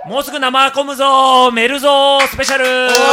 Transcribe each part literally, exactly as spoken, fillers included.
もうすぐ生コムぞメルゾスペシャル。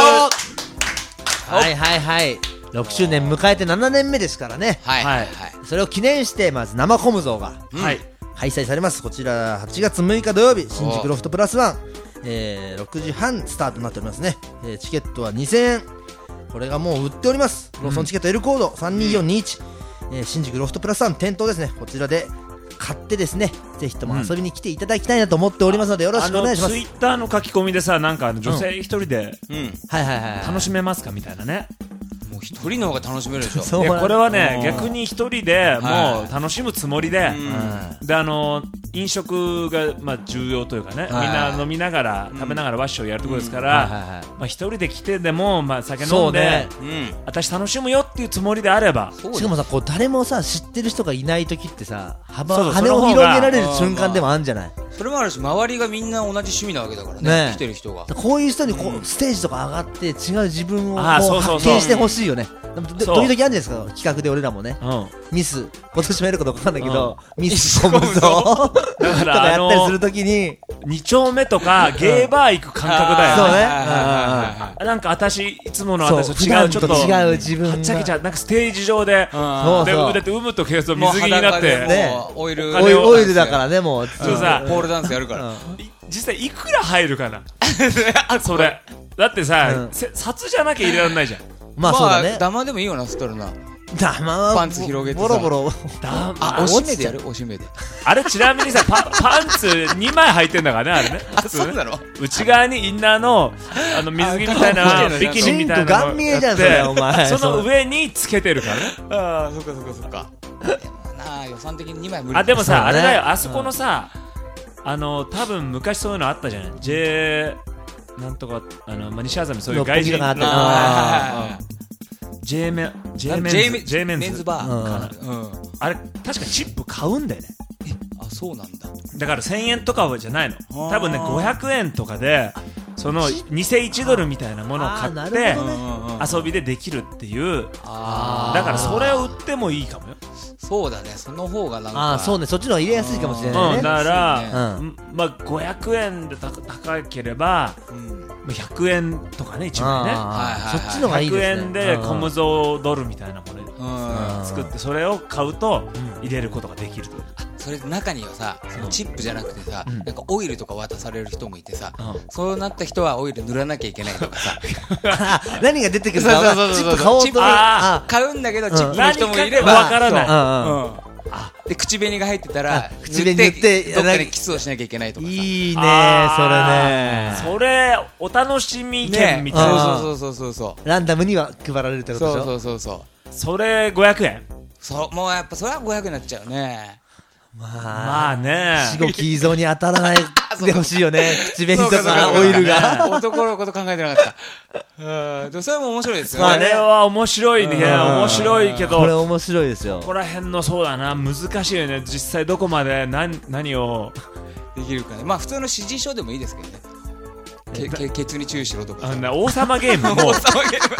はいはいはい、ろくしゅうねん迎えてななねんめですからね。 はいはいはい。 それを記念してまず生コム像が、 うん、はい、 開催されます。こちらはちがつむいか土曜日、新宿ロフトプラスワン、えー、ろくじはんスタートになっておりますね。えー、チケットはにせんえん、これがもう売っております。ローソンチケット L コードさんにーよんにいち、うん、えー、新宿ロフトプラスワン店頭ですね。こちらで買ってですね、ぜひとも遊びに来ていただきたいなと思っておりますので、よろしくお願いします。 ツイッターの書き込みでさ、なんか女性一人で楽しめますかみたいなね。 もう一人の方が楽しめるでしょ。 そうでこれはね、逆に一人でもう楽しむつもりで、であの飲食がまあ重要というかね、みんな飲みながら食べながらワッショイやるところですから、まあ一人で来てでもまあ酒飲んで、私楽しむよっていうつもりであれば、 しかもさ、こう誰もさ知ってる人がいない時ってさ、羽を広げられる瞬間でもあるんじゃない？ それもあるし、周りがみんな同じ趣味なわけだからね、来てる人が。 こういう人にこうステージとか上がって違う自分を発見してほしいよね。時々あるじゃないですか、企画で俺らもね、ミス今年もやること分かんないけど、ミスコムぞだからやったりするときにに丁目とかゲーバー行く感覚だよね。そうね。なんか私いつもの私と違う、ちょっと違う自分がはっちゃけちゃ、なんかステージ上で、だって有無とケースと水着になってオイルオイルだからね、もうポールダンスやるから。 実際いくら入るかなそれだってさ、札じゃなきゃ入れられないじゃん。 まあそうだね。 ダマでもいいよな、ストルな。 ダマはパンツ広げてボロボロ。 あ、おしめでやる、おしめで。 あれちなみにさ、パパンツにまい履いてんだからね、あれね。 あ、そうなの？ 内側にインナーのあの水着みたいなビキニみたいなのが見えじゃんそれ、お前。 その上につけてるからね。 ああ、そっかそっかそっか。なあ、予算的ににまい無理。 あ、でもさ、あれだよ、あそこのさ、あの多分昔そういうのあったじゃない。J なんとか、あのまあ西麻布そういう外人の。J メン J メンズ J メンズバーかな、 あれ確かチップ買うんだよね。 え、あ、そうなんだ。 だからせんえんとかじゃないの。多分ねごひゃくえんとかでその偽いちドルみたいなものを買って遊びでできるっていう。だからそれを売ってもいいかもよ。 そうだね、その方がなんか、 あ、そうね、そっちの方が入れやすいかもしれないね。 だからまあごひゃくえんで高ければひゃくえんとかね、いちまいね。 そっちのがいいですね。 ひゃくえんでコムゾドルみたいなもの作ってそれを買うと入れることができると。 それで中にはさ、そのチップじゃなくてさ、なんかオイルとか渡される人もいてさ、そうなった人はオイル塗らなきゃいけないとかさ。 何が出てくるかチップ買おうと買うんだけどチップの人もいればわからない。 で口紅が入ってたら口紅塗ってどっかでキスをしなきゃいけないとかさ。 いいね、それね。 それお楽しみ券みたいな。 そうそうそうそう。 ランダムには配られるってことでしょ。 そうそうそうそう。それごひゃくえん。 そう、もうやっぱそれはごひゃくえんになっちゃうね。 まあね、 死後キーゾーに当たらないでほしいよね。口紅とかオイルが。 男のこと考えてなかった。うん、それも面白いですよね。 あれは面白いね。面白いけど、 これ面白いですよ。 ここら辺のそうだな、難しいよね。実際どこまで何何をできるかね。まあ普通の指示書でもいいですけどね。けけケツに注意しろとか。 王様ゲームも。 王様ゲーム。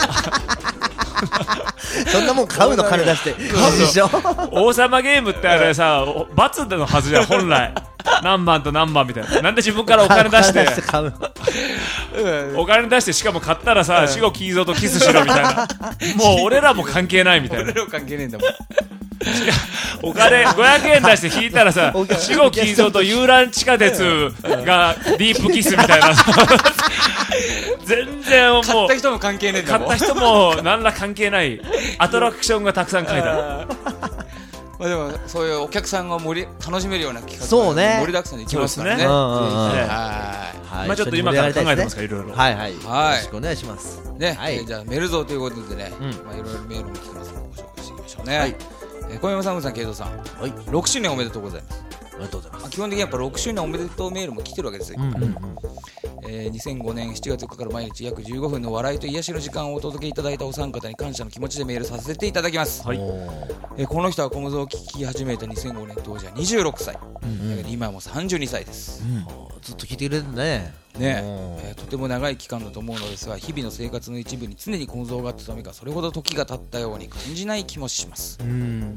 そんなもん買うの金出して買うでしょ。 王様ゲームってあれさ、罰のはずじゃん本来。何番と何番みたいな。なんで自分からお金出してお金出して、しかも買ったらさ、死後キーゾーとキスしろみたいな。もう俺らも関係ないみたいな。 俺らも関係ねえんだもん。 お金ごひゃくえん出して引いたらさ、死後キーゾーと遊覧地下鉄がディープキスみたいな。全然もう買った人も関係ねえんだもん。 買った人も何ら関係ないアトラクションがたくさん書いてある。 まあでもそういうお客さんが盛り楽しめるような企画そうね、 盛りだくさんでいきますからね。 はい。まあちょっと今から考えてますからいろいろ。 はいはい。よろしくお願いします。 ね。じゃあメルゾーということでね、まあいろいろメールも来てますのでご紹介していきましょうね。はい。小山さん、ムさん、慶三さん、はい、ろくしゅうねんおめでとうございます。 ありがとうございます。 基本的にやっぱろくしゅうねんおめでとうメールも来てるわけですよ。えー、にせんごねんしちがつよっかから毎日約じゅうごふんの笑いと癒しの時間をお届けいただいたお三方に感謝の気持ちでメールさせていただきます。はい、えー、この人はコムゾを聞き始めたにせんごねん当時はにじゅうろくさい、うんうん、今はもうさんじゅうにさいです、うん、 ずっと聞いてくれるんだね。 ねえー、とても長い期間だと思うのですが、日々の生活の一部に常にコムゾがあったためか、それほど時が経ったように感じない気もします。うん、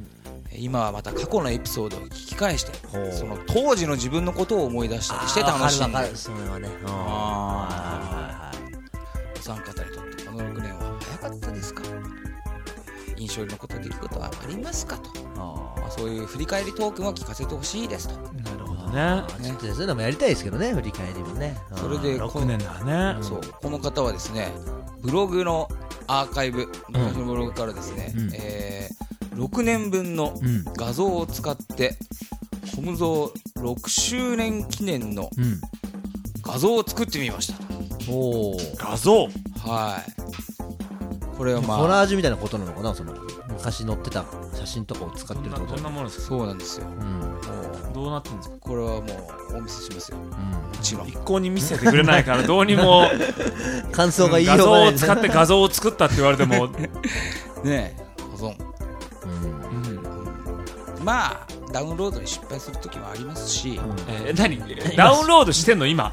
今はまた過去のエピソードを聞き返してその当時の自分のことを思い出したりして楽しんでる。 それはね。 あお三方にとってこのろくねんは早かったですか？印象に残った出来事はありますかと。あ、まあ、そういう振り返りトークも聞かせてほしいですと。 なるほどね。 ちょっとそういうのもやりたいですけどね、振り返りもね。 それでろくねんだね、 うん、そうこの方はですねブログのアーカイブ昔のブログからですね、うんえー、ろくねんぶんの画像を使ってコムゾーろくしゅうねん記念の画像を作ってみました。 お画像、 はい、これはまあコラージュみたいなことなのかな、その昔載ってた写真とかを使ってるってこと。 どんなものですか？ そうなんですよ、うん、もうどうなってるんですか？ これはもうお見せしますよ、うん、もちろん一向に見せてくれないからどうにも感想がいいよ、 画像を使って画像を作ったって言われてもねえ保存、うんうん、まあダウンロードに失敗するときもありますし、うんえー、何ダウンロードしてんの今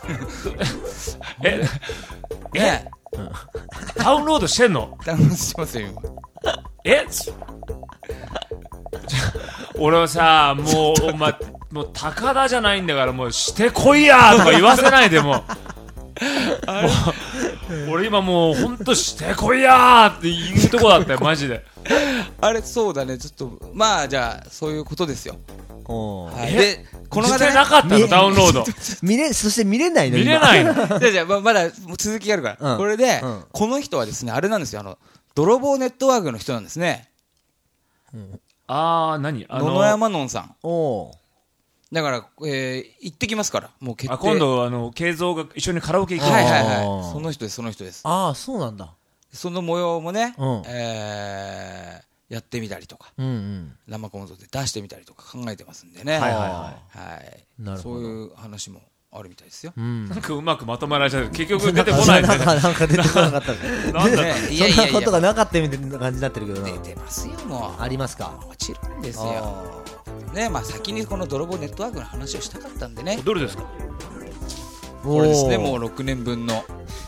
ええ、 ね、 ダウンロードしてんの？ ダウンロードしてますよ今。 え俺はさもうお前もう高田じゃないんだからもうしてこいやーとか言わせないでももう俺今もうほんとしてこいやーって言うとこだったよマジで。 あれそうだねちょっとまあじゃあそういうことですよ。 はい、 でこの方、ね、してなかったのダウンロード見れそして見れないの見れないのじゃあじゃあ ま, まだ続きがあるから、うん、これで、うん、この人はですねあれなんですよあの泥棒ネットワークの人なんですね、 うん、あー何あの野々山のんさん。 おだから、えー、行ってきますからもう決定。 あ今度あの慶三が一緒にカラオケ行きます。 はいはいはいその人ですその人です。 ああそうなんだ。 その模様もね、 うんえー、やってみたりとか、 うんうん、 生コンゾで出してみたりとか考えてますんでね。 はいはいはい、 はい、なるほど。そういう話もあるみたいですよ、 うん、なんかうまくまとまられちゃう結局出てこないんで、ね、 なんか出てこなかったなんだ、ね、 いやいやいやそんなことがなかったみたいな感じになってるけどな。 出てますよもう。 ありますか？ もちろんですよね。まあ先にこの泥棒ネットワークの話をしたかったんでね。 どれですか？ これですねもうろくねんぶんの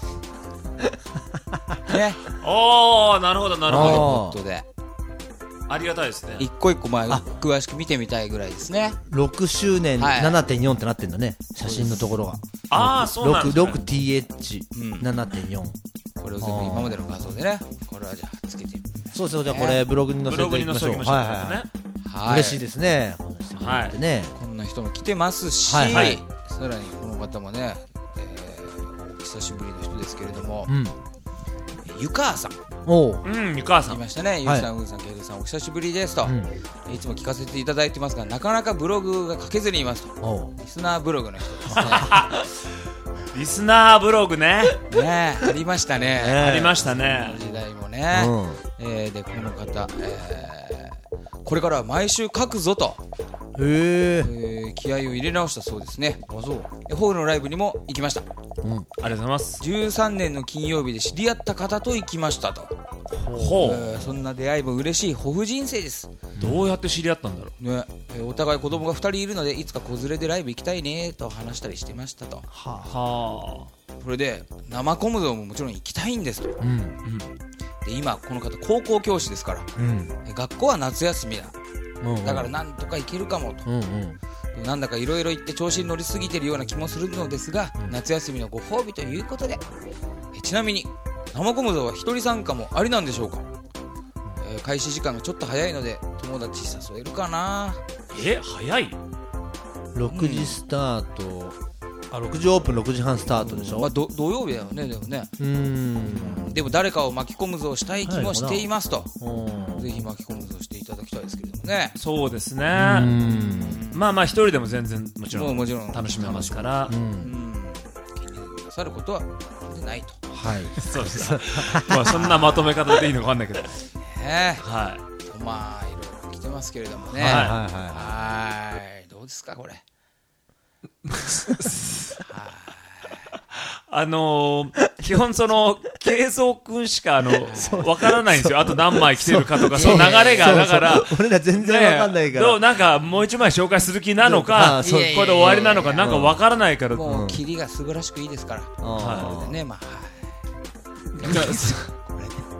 ね。 おーなるほどなるほど。 ということでありがたいですね。 一個一個前詳しく見てみたいぐらいですね。 ろくしゅうねん ななてんよん ってなってんだね写真のところが。 ああそうなんですね。 ろくティーエイチななてんよん、うん、 これを全部今までの画像でねこれはじゃあつけてみる。 そうですよ。じゃあこれブログに載せていきましょう。はいはいはい、嬉しいですね。 はい、ねこんな人も来てますし、はいはい、さらにこの方もね、えー、久しぶりの人ですけれども、うん、ゆかあさん。 おう、うん、ゆかあさんいましたね。ゆうさん、うーさん、けいどさんお久しぶりですと、うん、いつも聞かせていただいてますがなかなかブログが書けずにいますと。リスナーブログの人ですねリスナーブログねねありましたね、 えー、ありましたね時代もね、うんえー、でこの方、えー、これからは毎週書くぞとへー、 えー、気合を入れ直したそうですね。あそうホールのライブにも行きました、 うん、ありがとうございます。 じゅうさんねんの金曜日で知り合った方と行きましたと。ほう、えー、そんな出会いも嬉しい保護人生です。 どうやって知り合ったんだろう、 ねえー、お互い子供がふたりいるのでいつか子連れでライブ行きたいねと話したりしてましたと。 はあ、 はあ、それで生コムゾももちろん行きたいんですと、うんうん、で今この方高校教師ですから、うん、学校は夏休みだ、うんうん、だからなんとか行けるかもと、うんうん、なんだかいろいろ言って調子に乗りすぎてるような気もするのですが、うん、夏休みのご褒美ということでえちなみに生コムゾは一人参加もありなんでしょうか。えー、開始時間がちょっと早いので友達誘えるかな。 え早いろくじスタート、うん、あろくじオープンろくじはんスタートでしょ、 うんまあ、土曜日だよね。でもねうーんでも誰かを巻き込むぞしたい気もしていますと、はい、ぜひ巻き込むぞしていただきたいですけれどもね。 そうですね。うんまあまあ一人でも全然もちろんもちろん楽しめますから、うんうん、 気になさることはないと。 はいそうですまあそんなまとめ方でいいのか分かんないけどねはい、 まあいろいろ来てますけれどもね。 はいはいはいはいどうですかこれあのー、基本その慶三君しかあの分からないんですよ。あと何枚来てるかとかその流れがだから俺ら全然分かんないから、 ね、どうなんかもう一枚紹介する気なのかこれで終わりなのかなんか分からないからもうキリが素晴らしくいいですから、うん、はいねまあこれで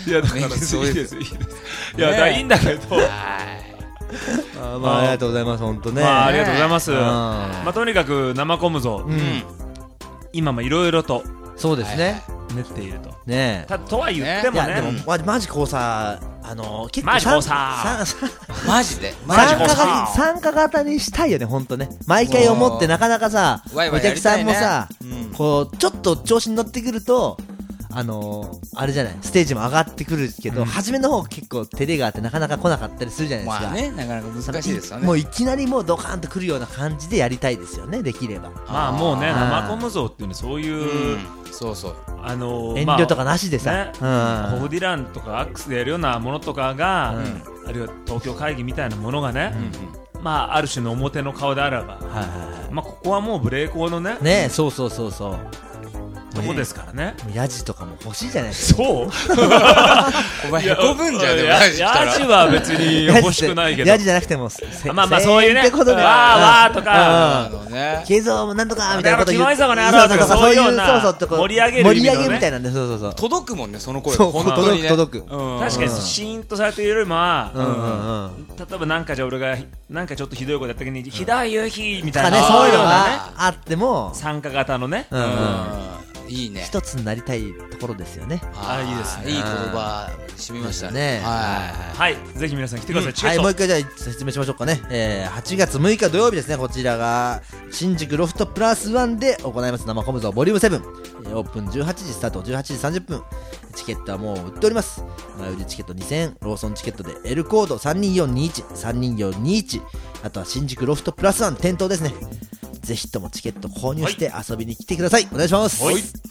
いやだからそういいですいいですいやだからいいんだけどあまあありがとうございます本当ねまあありがとうございますうんまあとにかく生コムゾうん今もいろいろとそうですね練っているとねたとは言ってえいやでももねまマジこうさあの結構マジこうさささマジでマジ参加こうさ型参加型にしたいよね本当ね毎回思ってなかなかさワイワお客さイやりたいねんもさうんこうちょっと調子に乗ってくるとあのー、あれじゃないステージも上がってくるけど、 うん初めの方結構照れがあってなかなか来なかったりするじゃないですか、 まあねなかなか難しいですよねもういきなりもうドカーンと来るような感じでやりたいですよねできればまあもうねあー生コム像っていうのはそういううんそうそうあのー遠慮とかなしでさ、 ねうんホフディランとかアックスでやるようなものとかが、 うんあるいは東京会議みたいなものがね、 うんまあある種の表の顔であらば、 はいはいはまあここはもうブレイコーのねいねえそうそうそうそうとこですからね。 もうヤジとかも欲しいじゃないですかそうお前へこむんじゃんでもやヤジ来たらヤジは別に欲しくないけどヤジじゃなくてもせまあまあそういうねせんってことでわーわーとかあのね継続なんとかみたいなこと言うキモいぞこの野郎とかそうそういうようなそうそうとこ盛り上げる意味のね盛り上げみたいなんでそうそうそう届くもんねその声そう本当にね届く届くうん確かにシーンとされているよりもは、 うんうんうん例えばなんかじゃあ俺がなんかちょっとひどいことやった時に、ひどい夕日みたいな、 かねそういうのねがあっても参加型のね、 うんうんうんいいね一つになりたいところですよねあーいいですねいい言葉染みましたねねははいぜひ皆さん来てください、チケット、 はいもう一回じゃあ説明しましょうかね、えー、はちがつむいか土曜日ですねこちらが新宿ロフトプラスワンで行います生コムゾボリュームセブン、えーオープンじゅうはちじスタートじゅうはちじさんじゅっぷんチケットはもう売っております前売りチケットにせんえんローソンチケットで L コードさんにーよんにいち さんにーよんにいちあとは新宿ロフトプラスワン店頭ですねぜひともチケット購入して遊びに来てくださいお願いしますはい